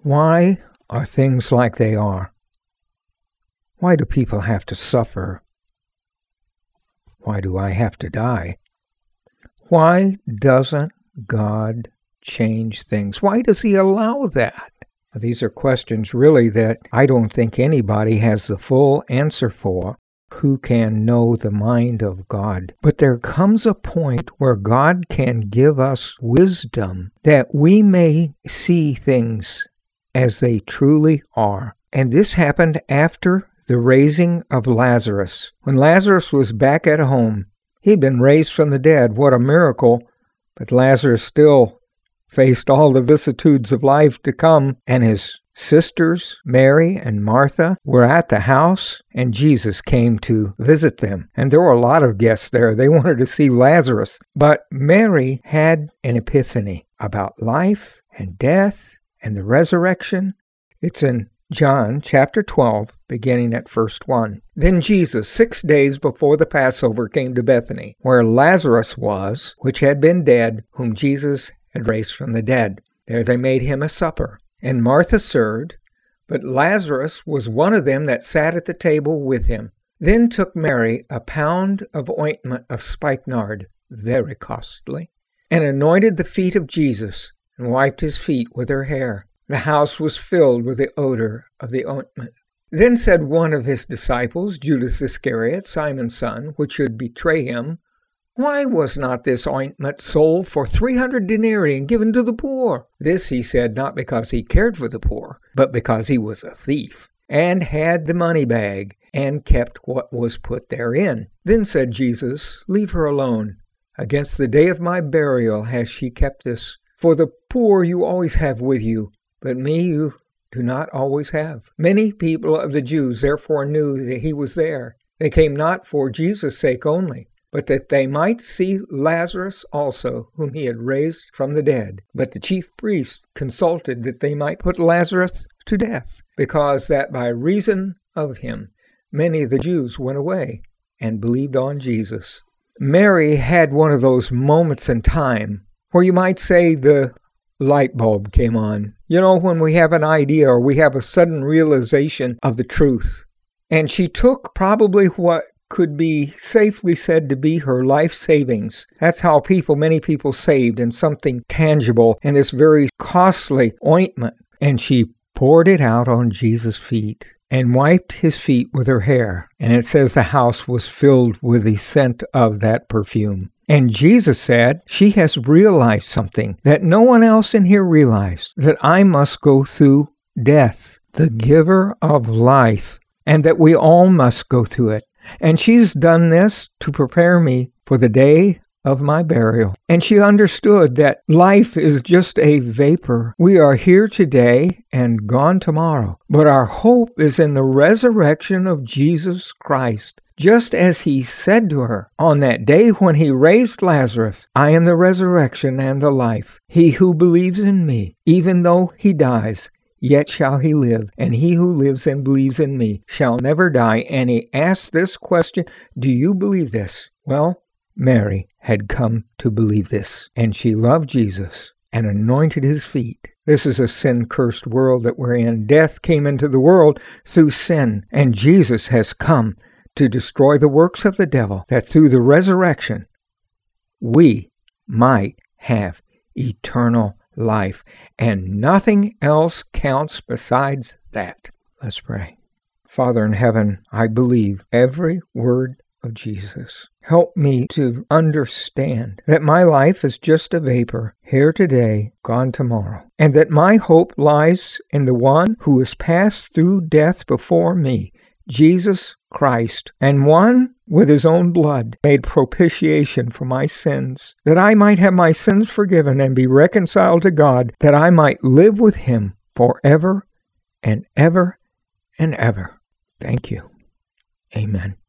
Why are things like they are? Why do people have to suffer? Why do I have to die? Why doesn't God change things? Why does He allow that? These are questions really that I don't think anybody has the full answer for. Who can know the mind of God? But there comes a point where God can give us wisdom that we may see things as they truly are. And this happened after the raising of Lazarus. When Lazarus was back at home, he'd been raised from the dead. What a miracle. But Lazarus still faced all the vicissitudes of life to come, and his sisters, Mary and Martha, were at the house, and Jesus came to visit them. And there were a lot of guests there. They wanted to see Lazarus. But Mary had an epiphany about life and death and the resurrection. It's in John chapter 12, beginning at verse 1. Then Jesus, 6 days before the Passover, came to Bethany, where Lazarus was, which had been dead, whom Jesus had raised from the dead. There they made him a supper. And Martha served, but Lazarus was one of them that sat at the table with him. Then took Mary a pound of ointment of spikenard, very costly, and anointed the feet of Jesus, and wiped his feet with her hair. The house was filled with the odor of the ointment. Then said one of his disciples, Judas Iscariot, Simon's son, which should betray him, Why was not this ointment sold for 300 denarii and given to the poor? This he said not because he cared for the poor, but because he was a thief, and had the money bag, and kept what was put therein. Then said Jesus, Leave her alone. Against the day of my burial has she kept this. For the poor you always have with you, but me you do not always have. Many people of the Jews therefore knew that he was there. They came not for Jesus' sake only, but that they might see Lazarus also, whom he had raised from the dead. But the chief priests consulted that they might put Lazarus to death, because that by reason of him many of the Jews went away and believed on Jesus. Mary had one of those moments in time where you might say the light bulb came on. You know, when we have an idea or we have a sudden realization of the truth. And she took probably what could be safely said to be her life savings. That's how many people saved in something tangible in this very costly ointment. And she poured it out on Jesus' feet and wiped his feet with her hair. And it says the house was filled with the scent of that perfume. And Jesus said, She has realized something that no one else in here realized, that I must go through death, the giver of life, and that we all must go through it. And she's done this to prepare me for the day of my burial. And she understood that life is just a vapor. We are here today and gone tomorrow. But our hope is in the resurrection of Jesus Christ. Just as he said to her on that day when he raised Lazarus, I am the resurrection and the life. He who believes in me, even though he dies, yet shall he live, and he who lives and believes in me shall never die. And he asked this question, Do you believe this? Well, Mary had come to believe this, and she loved Jesus and anointed his feet. This is a sin-cursed world that we're in. Death came into the world through sin, and Jesus has come to destroy the works of the devil, that through the resurrection we might have eternal life. And nothing else counts besides that. Let's pray. Father in heaven, I believe every word of Jesus. Help me to understand that my life is just a vapor, here today, gone tomorrow, and that my hope lies in the one who has passed through death before me, Jesus Christ, and one with his own blood made propitiation for my sins, that I might have my sins forgiven and be reconciled to God, that I might live with him forever and ever and ever. Thank you. Amen.